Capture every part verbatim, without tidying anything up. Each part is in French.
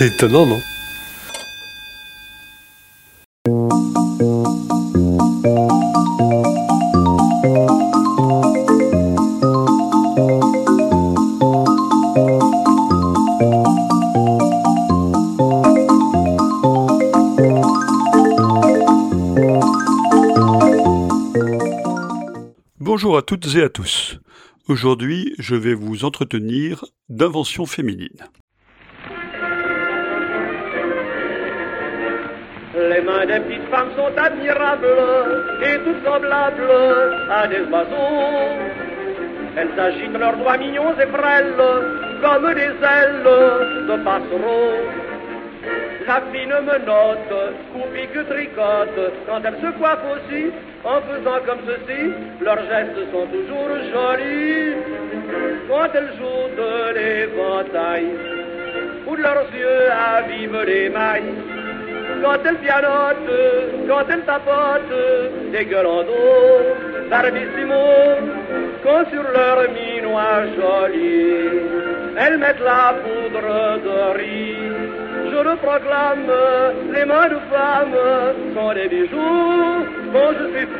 C'est étonnant, non? Bonjour à toutes et à tous. Aujourd'hui, je vais vous entretenir d'inventions féminines. Les mains des petites femmes sont admirables et toutes semblables à des oiseaux. Elles agitent leurs doigts mignons et frêles comme des ailes de passereaux. La fine menotte, coupe que tricote, quand elle se coiffe aussi, en faisant comme ceci, leurs gestes sont toujours jolis. Quand elles jouent de l'éventail, où de leurs yeux avivent les mailles. Quand elles pianotent, quand elles tapotent, des gueules en dos, barbissimo, quand sur leur minois joli, elles mettent la poudre de riz. Je le proclame, les mains de femmes sont des bijoux, bon je suis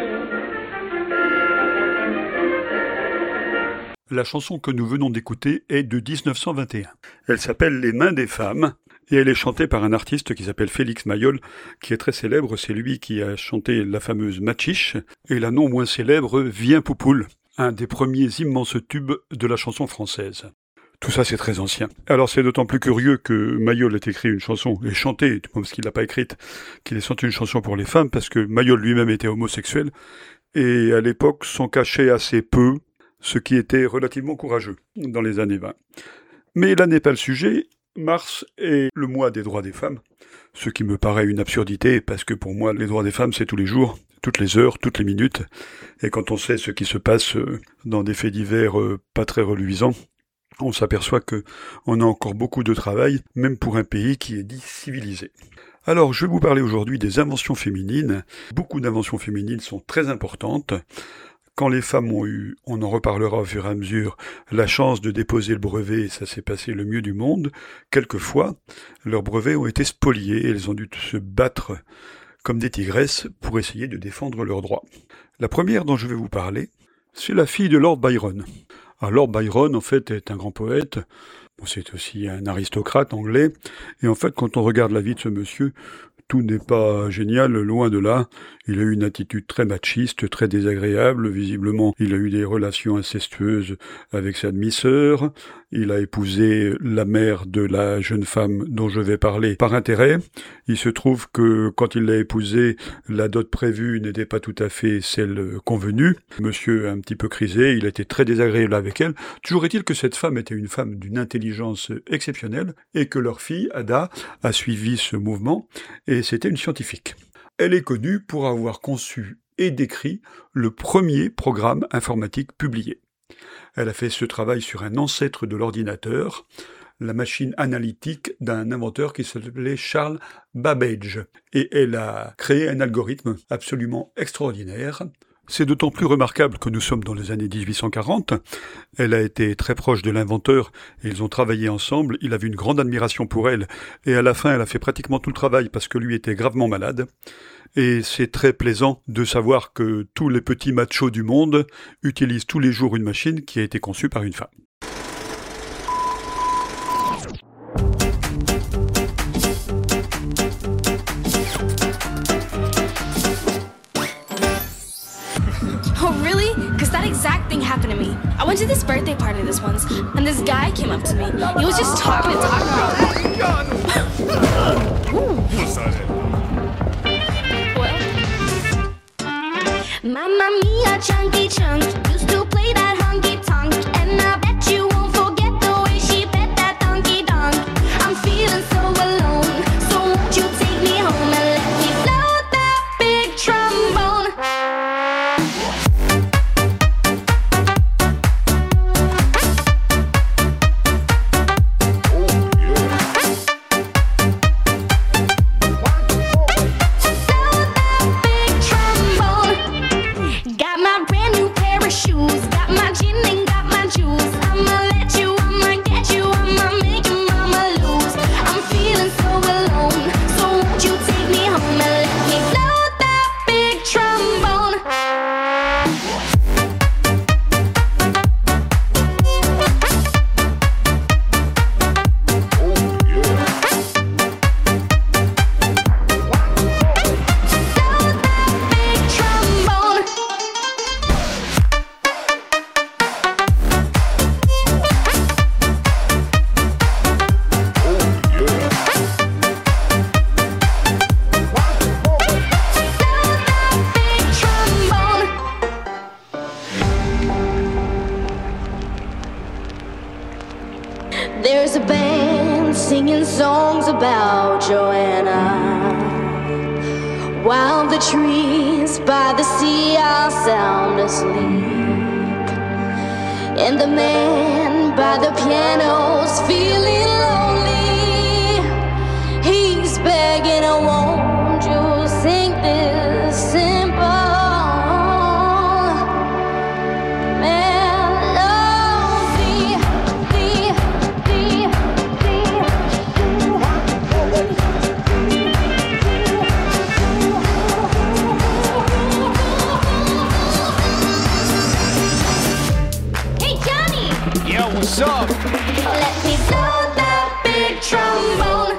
fou. La chanson que nous venons d'écouter est de dix-neuf cent vingt et un. Elle s'appelle « Les mains des femmes » et elle est chantée par un artiste qui s'appelle Félix Mayol, qui est très célèbre. C'est lui qui a chanté la fameuse Machiche et la non moins célèbre Viens Poupoule, un des premiers immenses tubes de la chanson française. Tout ça, c'est très ancien. Alors, c'est d'autant plus curieux que Mayol ait écrit une chanson, et chanté, parce qu'il l'a pas écrite, qu'il ait chanté une chanson pour les femmes, parce que Mayol lui-même était homosexuel, et à l'époque, s'en cachait assez peu, ce qui était relativement courageux dans les années vingt. Mais là n'est pas le sujet. Mars est le mois des droits des femmes, ce qui me paraît une absurdité, parce que pour moi, les droits des femmes, c'est tous les jours, toutes les heures, toutes les minutes, et quand on sait ce qui se passe dans des faits divers pas très reluisants, on s'aperçoit que on a encore beaucoup de travail, même pour un pays qui est dit civilisé. Alors, je vais vous parler aujourd'hui des inventions féminines. Beaucoup d'inventions féminines sont très importantes. Quand les femmes ont eu, on en reparlera au fur et à mesure, la chance de déposer le brevet, ça s'est passé le mieux du monde, quelquefois, leurs brevets ont été spoliés et elles ont dû se battre comme des tigresses pour essayer de défendre leurs droits. La première dont je vais vous parler, c'est la fille de Lord Byron. Alors, Lord Byron, en fait, est un grand poète, bon, c'est aussi un aristocrate anglais, et en fait, quand on regarde la vie de ce monsieur, tout n'est pas génial, loin de là. Il a eu une attitude très machiste, très désagréable. Visiblement, il a eu des relations incestueuses avec sa demi-sœur. Il a épousé la mère de la jeune femme dont je vais parler par intérêt. Il se trouve que quand il l'a épousée, la dot prévue n'était pas tout à fait celle convenue. Monsieur a un petit peu crisé, il a été très désagréable avec elle. Toujours est-il que cette femme était une femme d'une intelligence exceptionnelle et que leur fille, Ada, a suivi ce mouvement. Et c'était une scientifique. Elle est connue pour avoir conçu et décrit le premier programme informatique publié. Elle a fait ce travail sur un ancêtre de l'ordinateur, la machine analytique d'un inventeur qui s'appelait Charles Babbage. Et elle a créé un algorithme absolument extraordinaire. C'est d'autant plus remarquable que nous sommes dans les années dix-huit cent quarante. Elle a été très proche de l'inventeur et ils ont travaillé ensemble. Il avait une grande admiration pour elle et à la fin, elle a fait pratiquement tout le travail parce que lui était gravement malade. Et c'est très plaisant de savoir que tous les petits machos du monde utilisent tous les jours une machine qui a été conçue par une femme. Oh, really? Because that exact thing happened to me. I went to this birthday party this once, and this guy came up to me. He was just talking and talking. Well. Mamma mia, chunky chunk, used to play that honky tonk, and I bet you won't forget the way she bet that donkey donk. I'm feeling so alone, so won't you take me home and let me float that big trombone? Got my brand new songs about Joanna, while the trees by the sea are sound asleep, and the man by the piano's feeling lonely. He's begging, "Oh, won't you sing this simple melody?" The, the, Hey, Johnny! Yo, what's up? Let me blow that big trombone.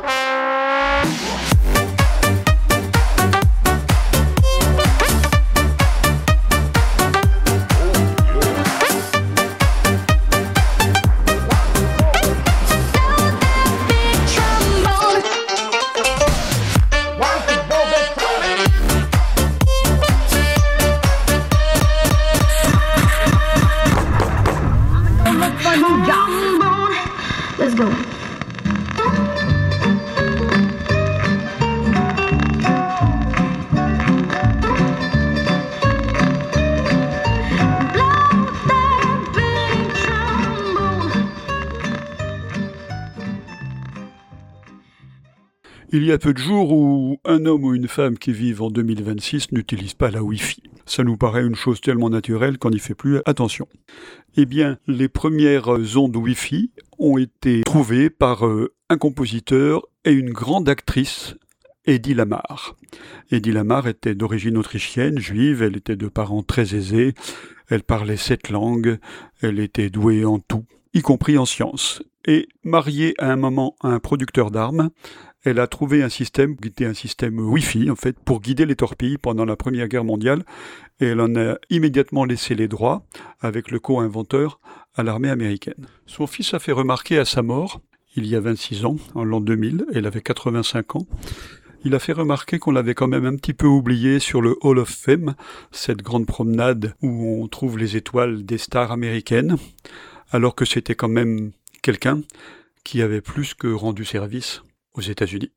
Let's go. Il y a peu de jours où un homme ou une femme qui vivent en deux mille vingt-six n'utilise pas la Wi-Fi. Ça nous paraît une chose tellement naturelle qu'on n'y fait plus attention. Eh bien, les premières ondes Wi-Fi ont été trouvées par euh, un compositeur et une grande actrice, Hedy Lamarr. Hedy Lamarr était d'origine autrichienne, juive, elle était de parents très aisés, elle parlait sept langues, elle était douée en tout, y compris en sciences. Et mariée à un moment à un producteur d'armes, elle a trouvé un système qui était un système Wi-Fi, en fait, pour guider les torpilles pendant la Première Guerre mondiale. Et elle en a immédiatement laissé les droits, avec le co-inventeur, à l'armée américaine. Son fils a fait remarquer à sa mort, il y a vingt-six ans, en l'an deux mille, elle avait quatre-vingt-cinq ans, il a fait remarquer qu'on l'avait quand même un petit peu oublié sur le Hall of Fame, cette grande promenade où on trouve les étoiles des stars américaines, alors que c'était quand même quelqu'un qui avait plus que rendu service aux États-Unis.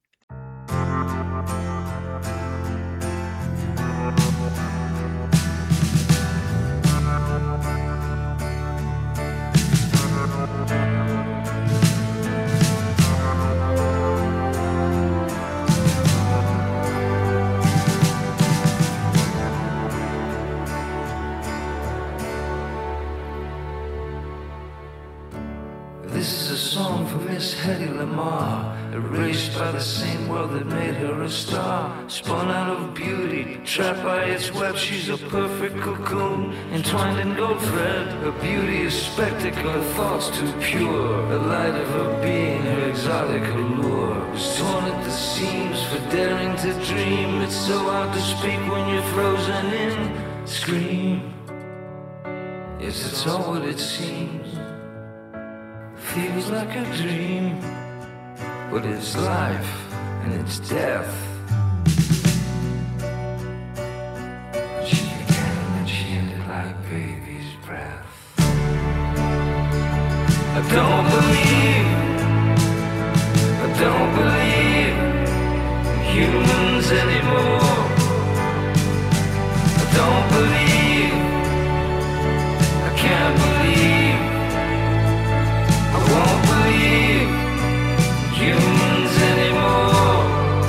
This is a song for Miss Hedy Lamarr, erased by the same world that made her a star. Spun out of beauty, trapped by its web, she's a perfect cocoon, entwined in gold thread. Her beauty is spectacle, her thoughts too pure. The light of her being, her exotic allure, was torn at the seams for daring to dream. It's so hard to speak when you're frozen in. Scream, yes, it's all what it seems. Feels like a dream, but it's life and it's death. She began and she ended like baby's breath. I don't believe, I don't believe in humans anymore. I don't believe, I can't believe, I won't believe humans anymore.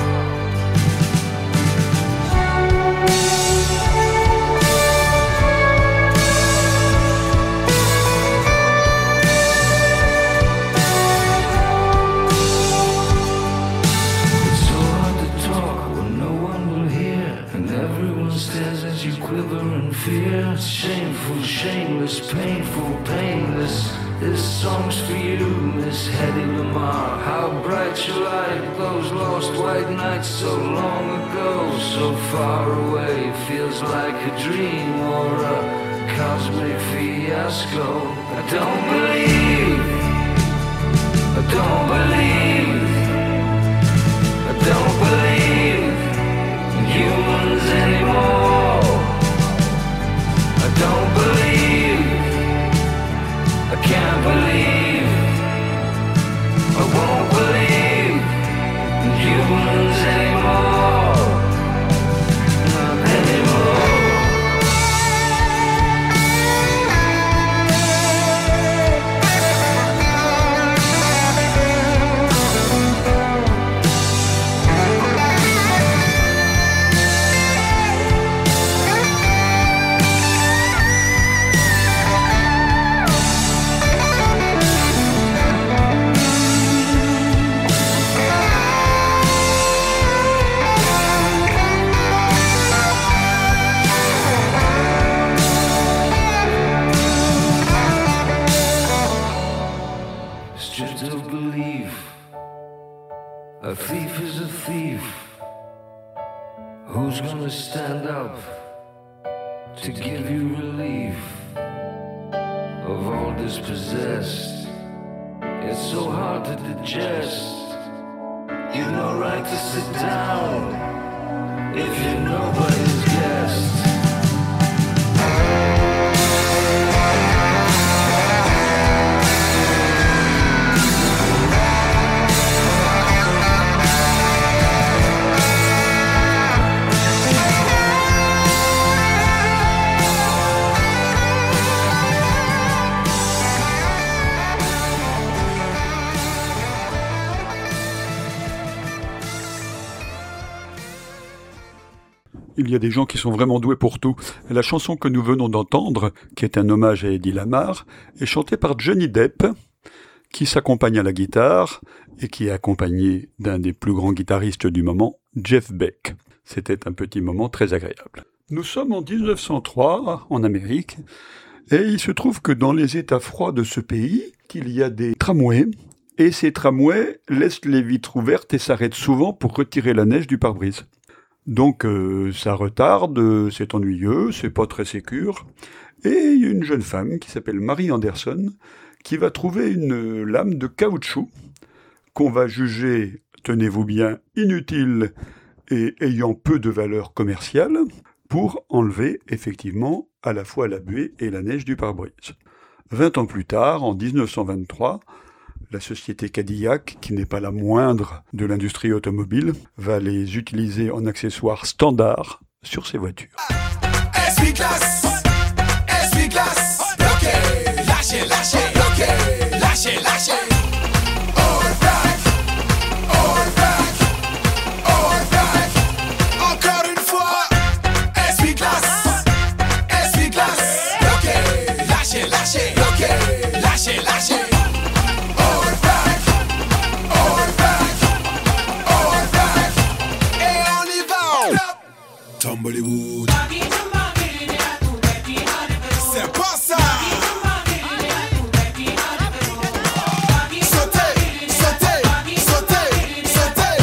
It's so hard to talk when no one will hear, and everyone stares as you quiver in fear. It's shameful, shameless, painful, painless. This song's for you, Miss Hedy Lamarr. How bright your light, those lost white nights so long ago, so far away, feels like a dream or a cosmic fiasco. I don't believe, I don't believe, I don't believe in humans anymore. I don't believe, I can't believe, I won't believe A thief is a thief. Who's gonna stand up to give you relief of all dispossessed? It's so hard to digest. You've no right to sit down if you're nobody's guest. Il y a des gens qui sont vraiment doués pour tout. La chanson que nous venons d'entendre, qui est un hommage à Eddie Lamar, est chantée par Johnny Depp, qui s'accompagne à la guitare et qui est accompagné d'un des plus grands guitaristes du moment, Jeff Beck. C'était un petit moment très agréable. Nous sommes en dix-neuf cent trois, en Amérique, et il se trouve que dans les états froids de ce pays, qu'il y a des tramways, et ces tramways laissent les vitres ouvertes et s'arrêtent souvent pour retirer la neige du pare-brise. Donc euh, ça retarde, euh, c'est ennuyeux, c'est pas très sécure. Et il y a une jeune femme qui s'appelle Mary Anderson qui va trouver une lame de caoutchouc qu'on va juger, tenez-vous bien, inutile et ayant peu de valeur commerciale pour enlever effectivement à la fois la buée et la neige du pare-brise. Vingt ans plus tard, en dix-neuf cent vingt-trois, la société Cadillac, qui n'est pas la moindre de l'industrie automobile, va les utiliser en accessoires standards sur ses voitures. Essuie-glace, essuie-glace, bloqué, lâchez, lâchez, bloqué, lâchez, lâchez. All back, all back, all back. Encore une fois, essuie-glace, essuie-glace, bloqué, lâchez, lâchez, bloqué, lâchez, lâchez. Bollywood. C'est pas ça. Sautez, sautez, sautez, sautez.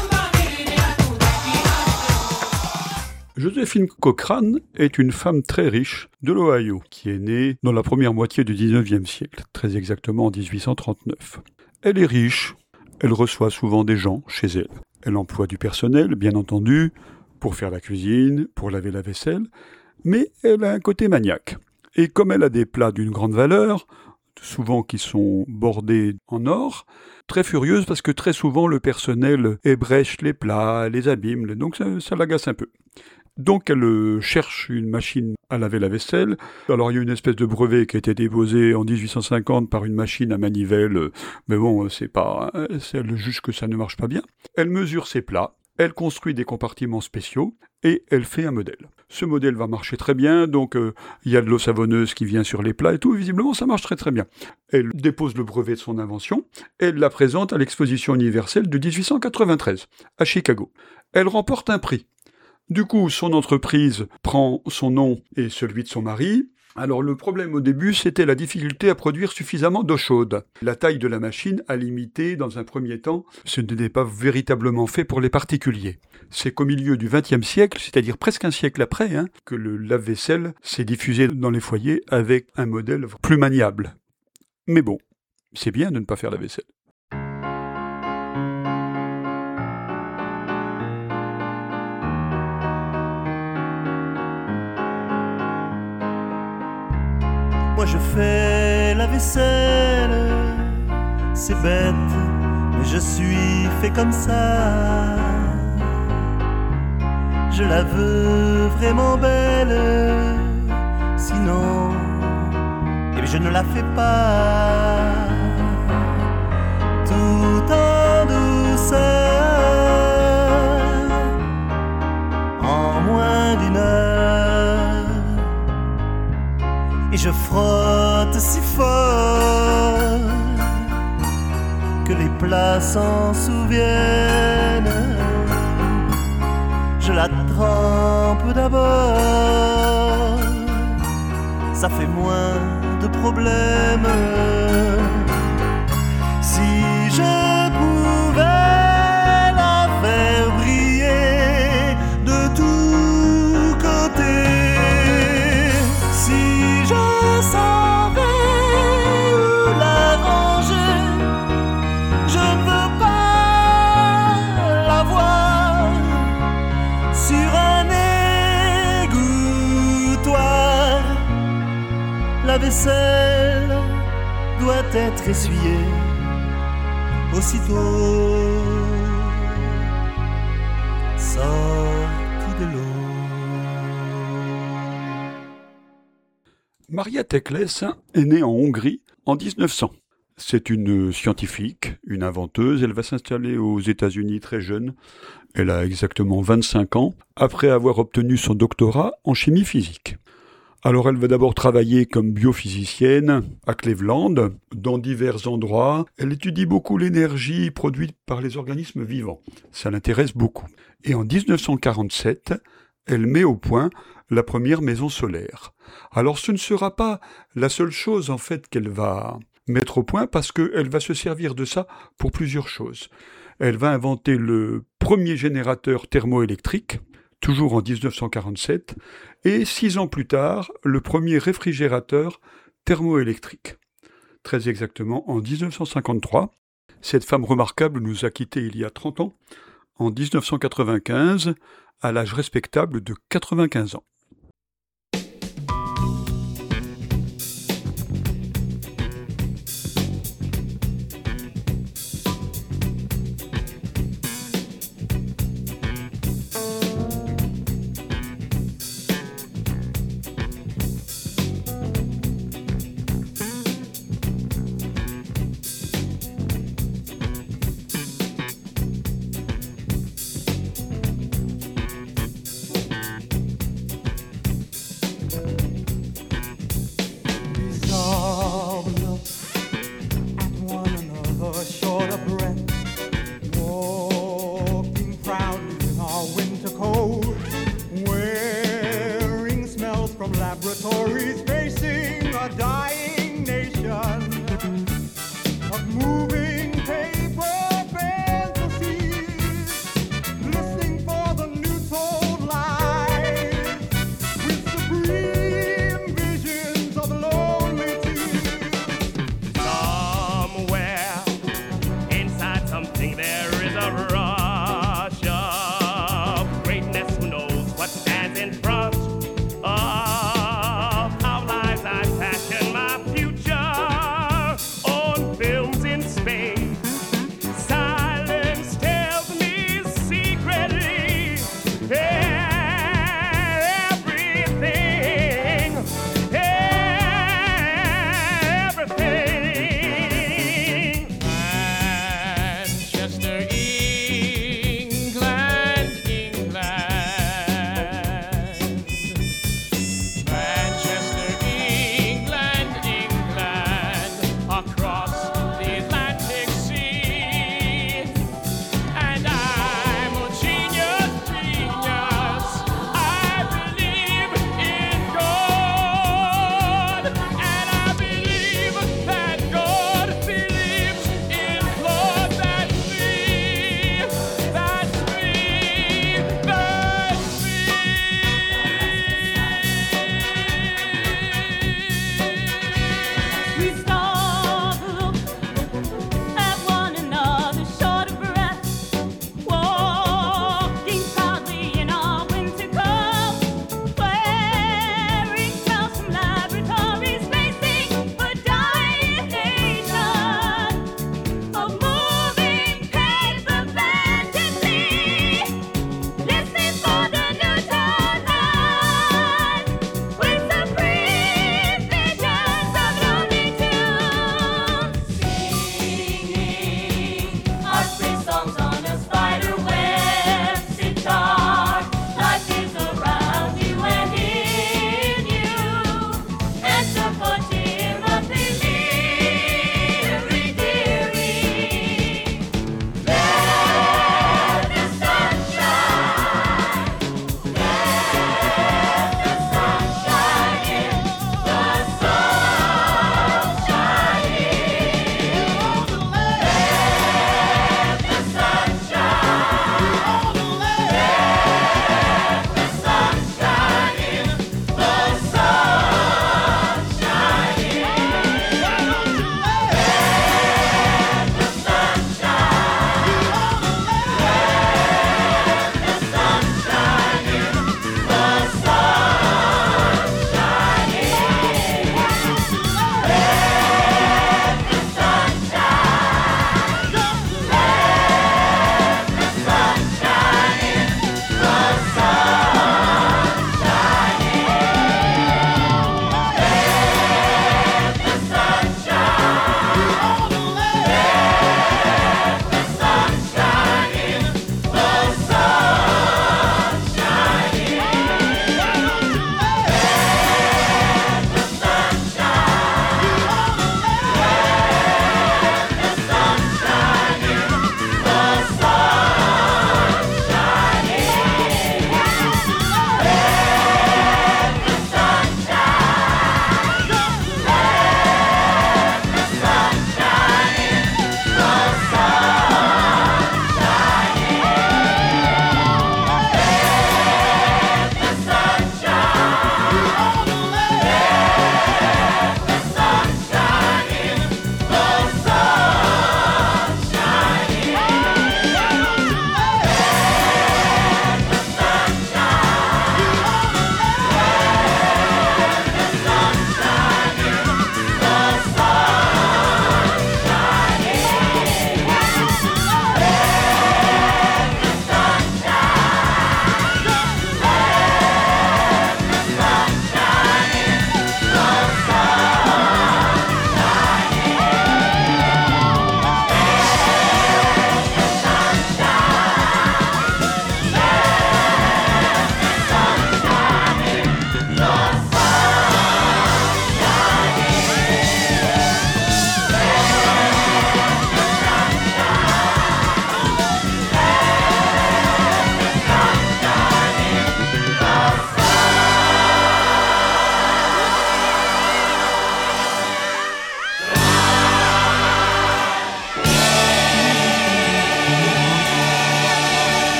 Joséphine Cochrane est une femme très riche de l'Ohio, qui est née dans la première moitié du dix-neuvième siècle, très exactement en dix-huit cent trente-neuf. Elle est riche, elle reçoit souvent des gens chez elle. Elle emploie du personnel, bien entendu, pour faire la cuisine, pour laver la vaisselle, mais elle a un côté maniaque. Et comme elle a des plats d'une grande valeur, souvent qui sont bordés en or, très furieuse parce que très souvent le personnel ébrèche les plats, les abîme, donc ça, ça l'agace un peu. Donc elle euh, cherche une machine à laver la vaisselle. Alors il y a une espèce de brevet qui a été déposé en dix-huit cent cinquante par une machine à manivelle, euh, mais bon, c'est pas, hein, elle juge que ça ne marche pas bien. Elle mesure ses plats. Elle construit des compartiments spéciaux et elle fait un modèle. Ce modèle va marcher très bien, donc il euh, y a de l'eau savonneuse qui vient sur les plats et tout, et visiblement ça marche très très bien. Elle dépose le brevet de son invention, et elle la présente à l'exposition universelle de dix-huit cent quatre-vingt-treize, à Chicago. Elle remporte un prix. Du coup, son entreprise prend son nom et celui de son mari. Alors le problème au début, c'était la difficulté à produire suffisamment d'eau chaude. La taille de la machine a limité, dans un premier temps, ce n'était pas véritablement fait pour les particuliers. C'est qu'au milieu du vingtième siècle, c'est-à-dire presque un siècle après, hein, que le lave-vaisselle s'est diffusé dans les foyers avec un modèle plus maniable. Mais bon, c'est bien de ne pas faire la vaisselle. Moi je fais la vaisselle, c'est bête, mais je suis fait comme ça. Je la veux vraiment belle, sinon, eh bien je ne la fais pas. Tout en douceur, en moins d'une heure. Et je frotte si fort que les plats s'en souviennent. Je la trempe d'abord, ça fait moins de problèmes. Si je pouvais essuyés aussitôt sortis de l'eau. Maria Tekles est née en Hongrie en dix-neuf cents. C'est une scientifique, une inventeuse. Elle va s'installer aux États-Unis très jeune. Elle a exactement vingt-cinq ans, après avoir obtenu son doctorat en chimie physique. Alors elle va d'abord travailler comme biophysicienne à Cleveland, dans divers endroits. Elle étudie beaucoup l'énergie produite par les organismes vivants. Ça l'intéresse beaucoup. Et en dix-neuf cent quarante-sept, elle met au point la première maison solaire. Alors ce ne sera pas la seule chose en fait qu'elle va mettre au point, parce qu'elle va se servir de ça pour plusieurs choses. Elle va inventer le premier générateur thermoélectrique, toujours en dix-neuf cent quarante-sept, et six ans plus tard, le premier réfrigérateur thermoélectrique. Très exactement en dix-neuf cent cinquante-trois. Cette femme remarquable nous a quittés il y a trente ans, en dix-neuf cent quatre-vingt-quinze, à l'âge respectable de quatre-vingt-quinze ans. Laboratories facing a dying nation of moving paper fantasies, listening for the new told lies with supreme visions of lonely tears. Somewhere inside something there is a rush of greatness. Who knows what stands in front of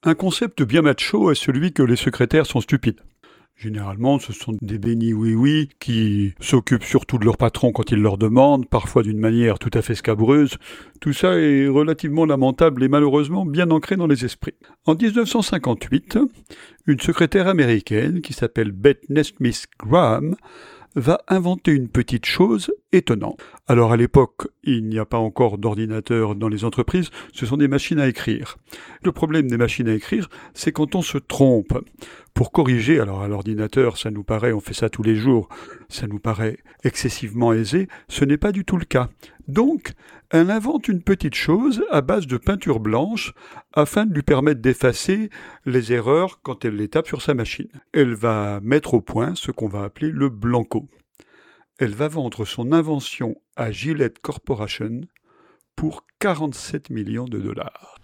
Un concept bien macho est celui que les secrétaires sont stupides. Généralement, ce sont des bénis oui-oui qui s'occupent surtout de leur patron quand il leur demande, parfois d'une manière tout à fait scabreuse. Tout ça est relativement lamentable et malheureusement bien ancré dans les esprits. En dix-neuf cent cinquante-huit, une secrétaire américaine qui s'appelle Beth Nesmith Graham va inventer une petite chose étonnante. Alors à l'époque, il n'y a pas encore d'ordinateur dans les entreprises, ce sont des machines à écrire. Le problème des machines à écrire, c'est quand on se trompe. Pour corriger, alors à l'ordinateur, ça nous paraît, on fait ça tous les jours, ça nous paraît excessivement aisé, ce n'est pas du tout le cas. Donc, elle invente une petite chose à base de peinture blanche afin de lui permettre d'effacer les erreurs quand elle les tape sur sa machine. Elle va mettre au point ce qu'on va appeler le blanco. Elle va vendre son invention à Gillette Corporation pour quarante-sept millions de dollars.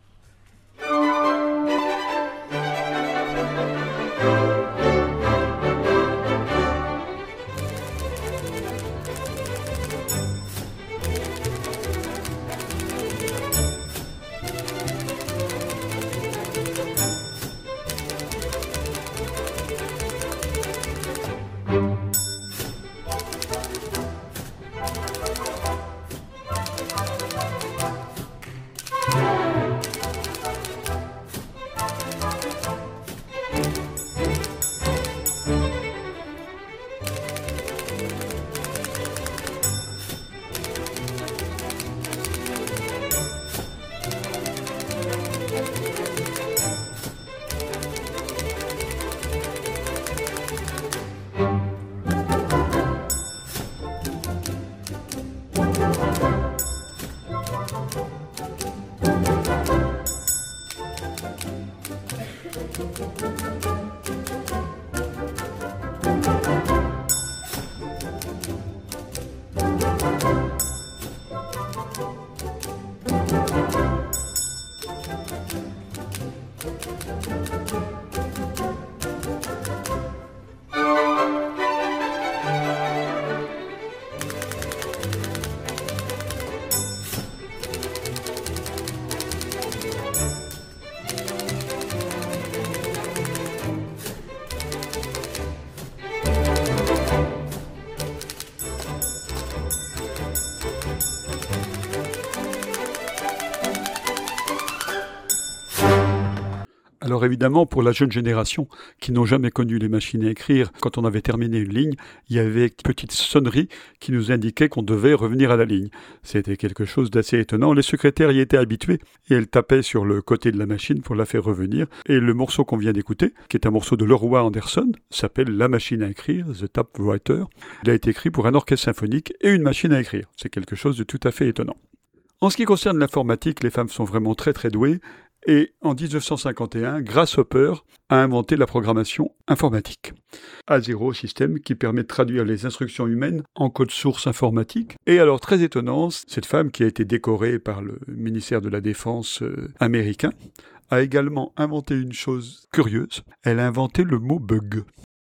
Alors évidemment, pour la jeune génération qui n'ont jamais connu les machines à écrire, quand on avait terminé une ligne, il y avait une petite sonnerie qui nous indiquait qu'on devait revenir à la ligne. C'était quelque chose d'assez étonnant. Les secrétaires y étaient habitués et elles tapaient sur le côté de la machine pour la faire revenir. Et le morceau qu'on vient d'écouter, qui est un morceau de Leroy Anderson, s'appelle La machine à écrire, The Typewriter. Il a été écrit pour un orchestre symphonique et une machine à écrire. C'est quelque chose de tout à fait étonnant. En ce qui concerne l'informatique, les femmes sont vraiment très très douées. Et en dix-neuf cent cinquante et un, Grasshopper a inventé la programmation informatique. A zéro système qui permet de traduire les instructions humaines en code source informatique. Et alors, très étonnant, cette femme qui a été décorée par le ministère de la Défense euh, américain a également inventé une chose curieuse. Elle a inventé le mot bug.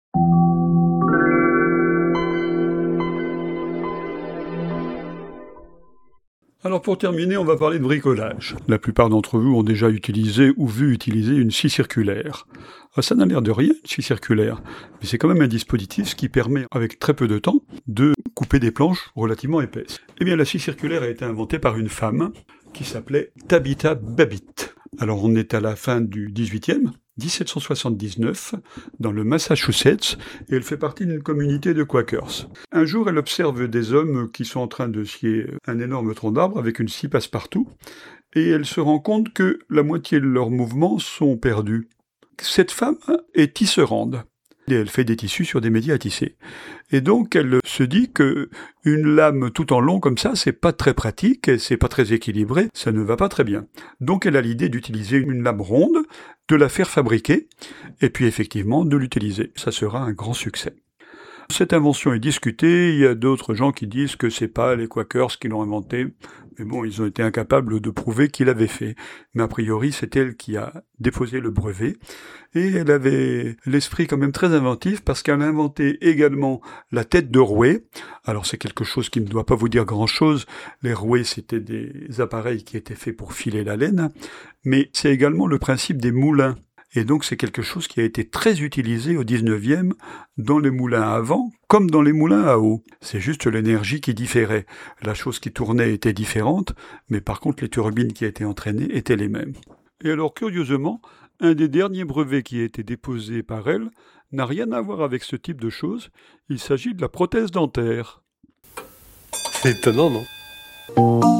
Alors pour terminer, on va parler de bricolage. La plupart d'entre vous ont déjà utilisé ou vu utiliser une scie circulaire. Ah, ça n'a l'air de rien, une scie circulaire, mais c'est quand même un dispositif qui permet, avec très peu de temps, de couper des planches relativement épaisses. Eh bien, la scie circulaire a été inventée par une femme qui s'appelait Tabitha Babbitt. Alors on est à la fin du dix-huitième, dix-sept cent soixante-dix-neuf, dans le Massachusetts, et elle fait partie d'une communauté de Quakers. Un jour, elle observe des hommes qui sont en train de scier un énorme tronc d'arbre avec une scie passe-partout, et elle se rend compte que la moitié de leurs mouvements sont perdus. Cette femme est tisserande. Et elle fait des tissus sur des médias à tisser. Et donc, elle se dit que une lame tout en long comme ça, c'est pas très pratique, et c'est pas très équilibré, ça ne va pas très bien. Donc, elle a l'idée d'utiliser une lame ronde, de la faire fabriquer, et puis effectivement de l'utiliser. Ça sera un grand succès. Cette invention est discutée, il y a d'autres gens qui disent que c'est pas les Quakers qui l'ont inventée. Mais bon, ils ont été incapables de prouver qui l'avait fait. Mais a priori, c'est elle qui a déposé le brevet. Et elle avait l'esprit quand même très inventif parce qu'elle a inventé également la tête de rouet. Alors c'est quelque chose qui ne doit pas vous dire grand-chose. Les rouets, c'était des appareils qui étaient faits pour filer la laine. Mais c'est également le principe des moulins. Et donc c'est quelque chose qui a été très utilisé au dix-neuvième dans les moulins à vent comme dans les moulins à eau. C'est juste l'énergie qui différait. La chose qui tournait était différente, mais par contre les turbines qui étaient entraînées étaient les mêmes. Et alors curieusement, un des derniers brevets qui a été déposé par elle n'a rien à voir avec ce type de choses. Il s'agit de la prothèse dentaire. C'est étonnant, non ?